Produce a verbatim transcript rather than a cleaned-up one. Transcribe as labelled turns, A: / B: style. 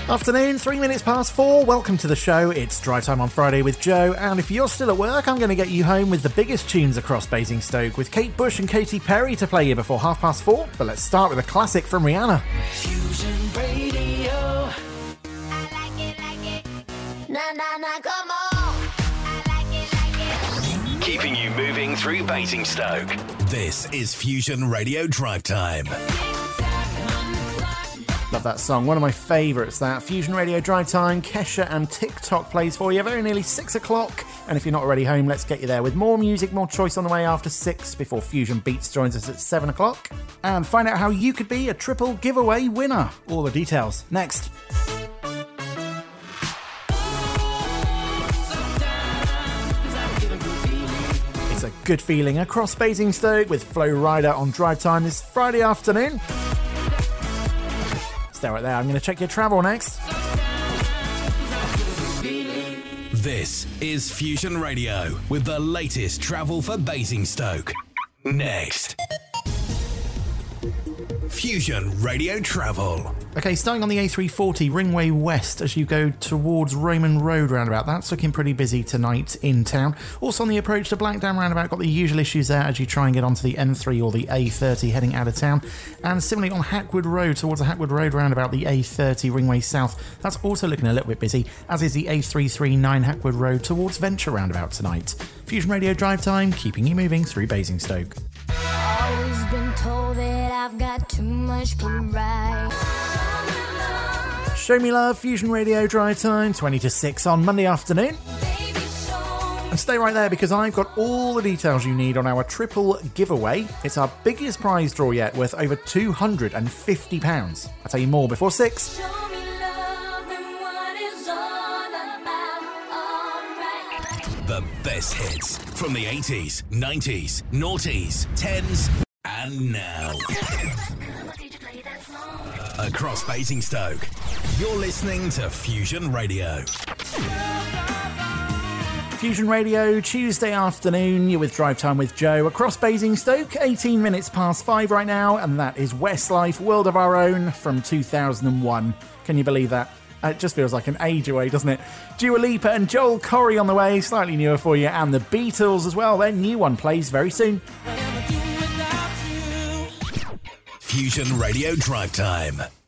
A: Afternoon, three minutes past four. Welcome to the show. It's Drive Time on Friday with Joe, and if you're still at work, I'm going to get you home with the biggest tunes across Basingstoke with Kate Bush and Katy Perry to play you before half past four. But let's start with a classic from Rihanna.
B: Fusion Radio. I like it, like it. Na na na, come on. I like it, like it.
C: Keeping you moving through Basingstoke. This is Fusion Radio Drive Time.
A: Love that song, one of my favourites, that Fusion Radio Drive Time. Kesha and TikTok plays for you very nearly six o'clock, and if you're not already home, let's get you there with more music, more choice on the way after six before Fusion Beats joins us at seven o'clock, and find out how you could be a triple giveaway winner. All the details next. It's a good feeling across Basingstoke with Flo Rida on Drive Time this Friday afternoon. Stay right there, I'm going to check your travel next.
C: This is Fusion Radio with the latest travel for Basingstoke. Next. Fusion Radio Travel.
A: Okay, starting on the A three forty Ringway West as you go towards Roman Road roundabout. That's looking pretty busy tonight in town. Also on the approach to Blackdown roundabout, got the usual issues there as you try and get onto the M three or the A thirty heading out of town. And similarly on Hackwood Road towards the Hackwood Road roundabout, the A thirty Ringway South. That's also looking a little bit busy, as is the A three thirty-nine Hackwood Road towards Venture roundabout tonight. Fusion Radio Drive Time, keeping you moving through Basingstoke.
B: Always been told that I've got too much pride.
A: Show Me Love, Fusion Radio Drive Time, twenty to six on Monday afternoon. And stay right there because I've got all the details you need on our triple giveaway. It's our biggest prize draw yet, worth over two hundred fifty pounds. I'll tell you more before six.
C: The best hits from the eighties, nineties, noughties, tens, and now. Across Basingstoke, you're listening to Fusion Radio.
A: Fusion Radio, Tuesday afternoon, you're with Drive Time with Joe across Basingstoke, eighteen minutes past five right now, and that is Westlife, World of Our Own from two thousand one. Can you believe that? It just feels like an age away, doesn't it? Dua Lipa and Joel Corry on the way, slightly newer for you, and the Beatles as well. Their new one plays very soon.
C: Fusion Radio Drive Time.